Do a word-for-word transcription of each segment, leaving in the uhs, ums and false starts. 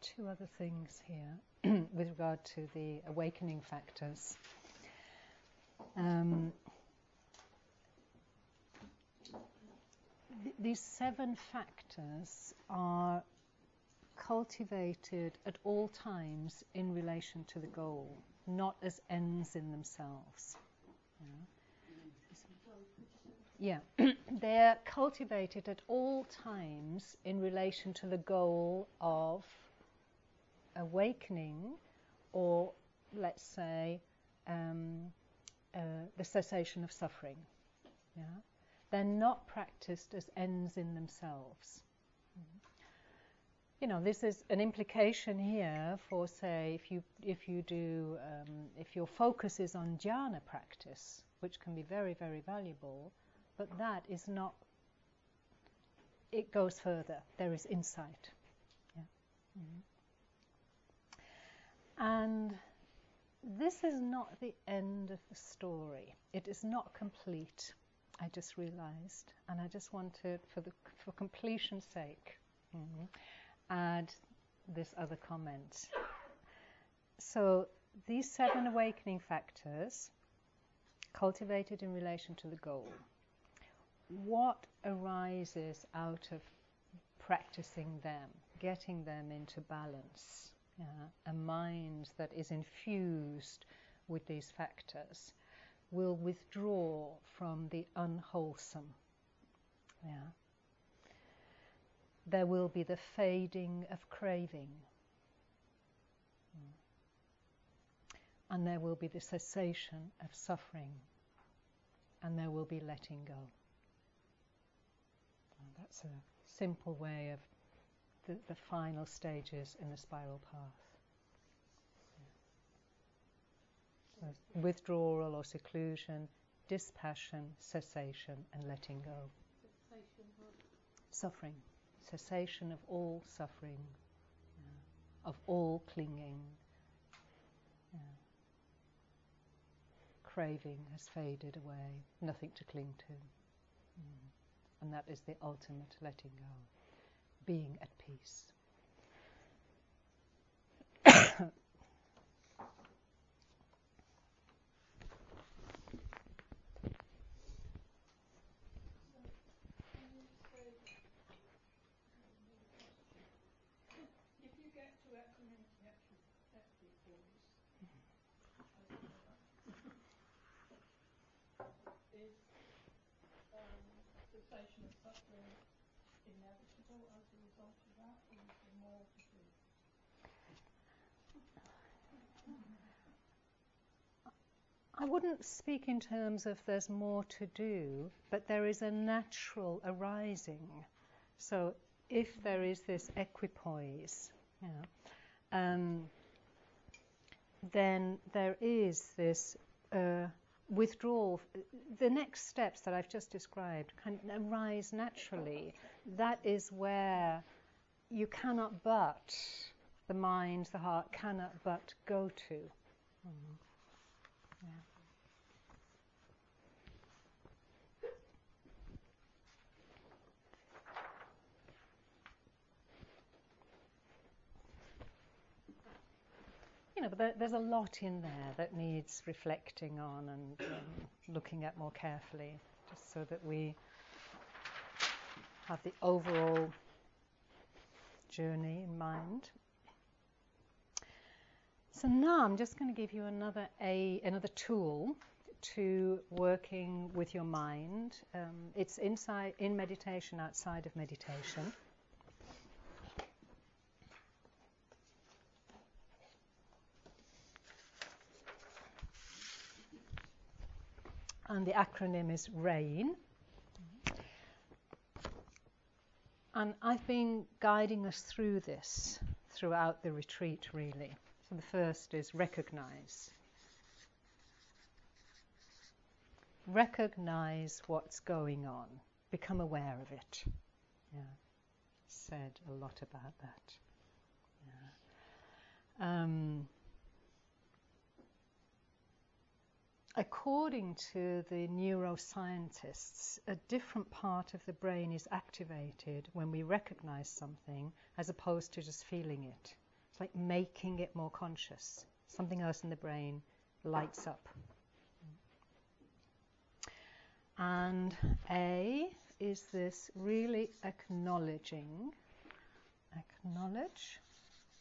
two other things here with regard to the awakening factors. Um, th- these seven factors are cultivated at all times in relation to the goal, not as ends in themselves. Yeah, yeah. They're cultivated at all times in relation to the goal of awakening, or let's say um, uh, the cessation of suffering. Yeah, they're not practiced as ends in themselves. You know, this is an implication here for, say, if you if you do um, if your focus is on jhana practice, which can be very, very valuable, but that is not. It goes further. There is insight. Yeah. Mm-hmm. And this is not the end of the story. It is not complete. I just realized, and I just wanted, for the for completion's sake, mm-hmm, add this other comment. So these seven awakening factors, cultivated in relation to the goal, what arises out of practicing them, getting them into balance, yeah, a mind that is infused with these factors will withdraw from the unwholesome. Yeah. There will be the fading of craving. Mm. And there will be the cessation of suffering. And there will be letting go. And that's a simple way of the, the final stages in the spiral path. Yeah. So withdrawal or seclusion, dispassion, cessation, and letting go. Cessation of suffering. Cessation of all suffering, yeah, of all clinging. Yeah. Craving has faded away, nothing to cling to. Mm. And that is the ultimate letting go, being at peace. Cessation of suffering inevitable as a result of that, or is there more to do? I wouldn't speak in terms of there's more to do, but there is a natural arising. So if there is this equipoise, you know, um, then there is this uh, withdrawal. The next steps that I've just described can arise naturally. That is where you cannot but, the mind, the heart cannot but go to. Mm-hmm. Yeah. You know, but there, there's a lot in there that needs reflecting on and um, looking at more carefully, just so that we have the overall journey in mind. So now I'm just going to give you another a another tool to working with your mind. Um, it's inside in meditation, outside of meditation. And the acronym is RAIN. And I've been guiding us through this throughout the retreat, really. So the first is recognize. Recognize what's going on. Become aware of it. Yeah, said a lot about that. Yeah. Um, According to the neuroscientists, a different part of the brain is activated when we recognize something as opposed to just feeling it. It's like making it more conscious. Something else in the brain lights up. And A is this really acknowledging, acknowledge.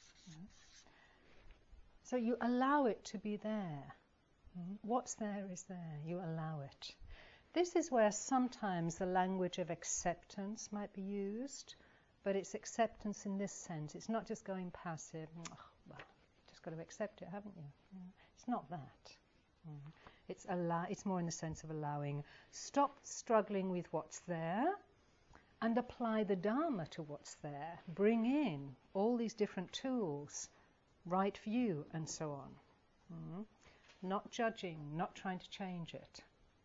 So you allow it to be there. What's there is there. You allow it. This is where sometimes the language of acceptance might be used, but it's acceptance in this sense. It's not just going passive. Oh, well, just got to accept it, haven't you? It's not that. It's allow. It's more in the sense of allowing. Stop struggling with what's there and apply the Dharma to what's there. Bring in all these different tools, right view, and so on. Mm. Not judging, not trying to change it.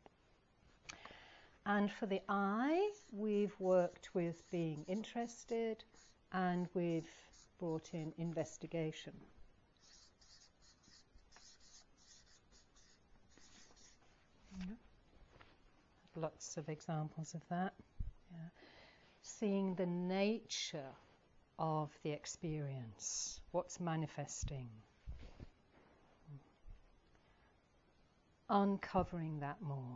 And for the I, we've worked with being interested, and we've brought in investigation. Mm. Lots of examples of that. Yeah. Seeing the nature of the experience, what's manifesting. Uncovering that more.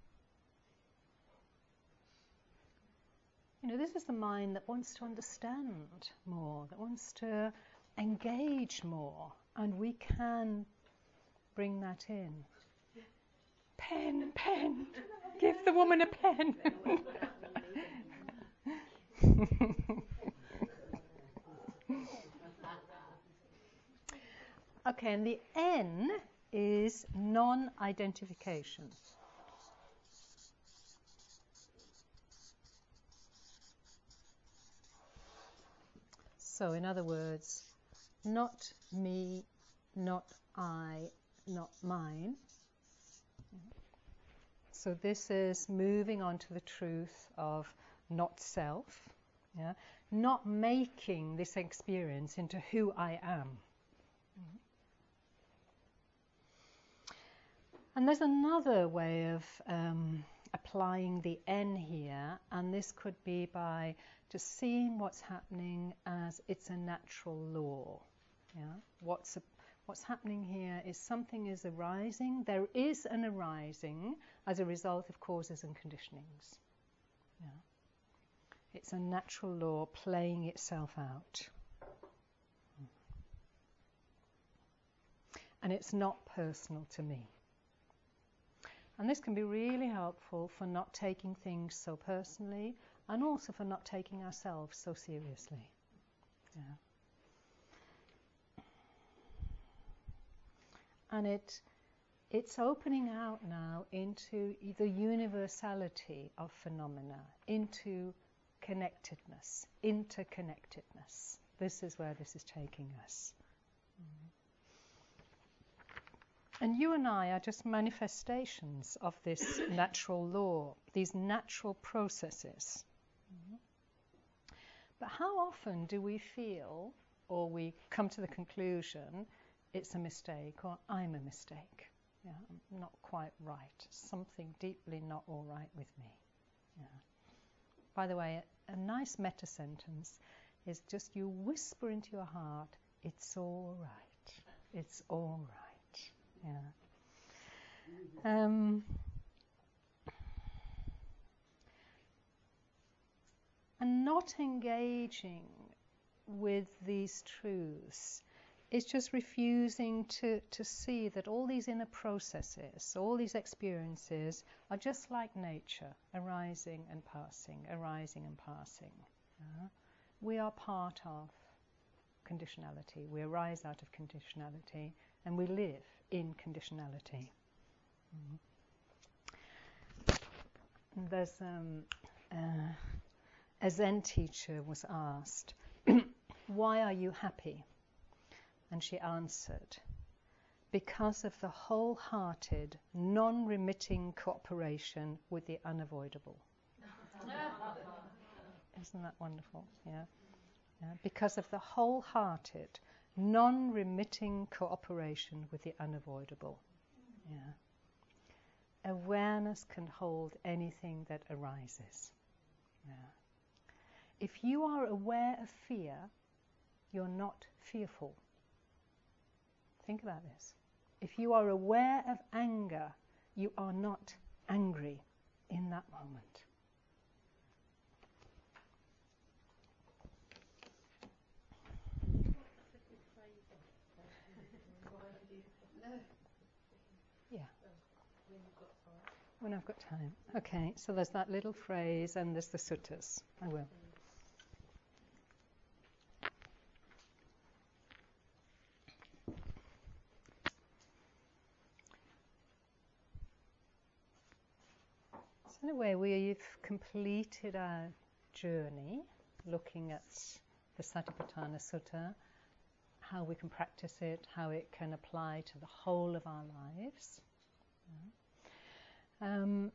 You know, this is the mind that wants to understand more, that wants to engage more, and we can bring that in. Pen, pen, give the woman a pen. Okay, and the N is non-identification. So, in other words, not me, not I, not mine. So this is moving on to the truth of not self, yeah? Not making this experience into who I am. And there's another way of um, applying the N here, and this could be by just seeing what's happening as it's a natural law. Yeah? What's, a, what's happening here is something is arising. There is an arising as a result of causes and conditionings. Yeah? It's a natural law playing itself out. And it's not personal to me. And this can be really helpful for not taking things so personally, and also for not taking ourselves so seriously. Yeah. And it, it's opening out now into the universality of phenomena, into connectedness, interconnectedness. This is where this is taking us. Mm. And you and I are just manifestations of this natural law, these natural processes. Mm-hmm. But how often do we feel, or we come to the conclusion, it's a mistake, or I'm a mistake? Yeah, I'm not quite right. Something deeply not all right with me. Yeah. By the way, a, a nice meta sentence is just you whisper into your heart, it's all right. It's all right. Yeah. Um, and not engaging with these truths is just refusing to, to see that all these inner processes, all these experiences are just like nature, arising and passing, arising and passing. Uh, we are part of conditionality. We arise out of conditionality, and we live in conditionality. Mm-hmm. There's um, uh, a Zen teacher was asked, "Why are you happy?" And she answered, "Because of the wholehearted, non-remitting cooperation with the unavoidable." Isn't that wonderful? Yeah. Yeah. Because of the wholehearted, non-remitting cooperation with the unavoidable. Yeah. Awareness can hold anything that arises. Yeah. If you are aware of fear, you're not fearful. Think about this. If you are aware of anger, you are not angry in that moment. Yeah. When I've got time. Okay, so there's that little phrase and there's the suttas. I will. So in a way, we've completed our journey looking at the Satipatthana Sutta, how we can practice it, how it can apply to the whole of our lives. Yeah. Um,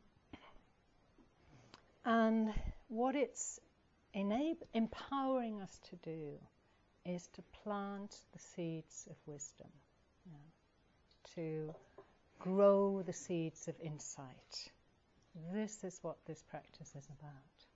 and what it's enab- empowering us to do is to plant the seeds of wisdom, yeah, to grow the seeds of insight. This is what this practice is about.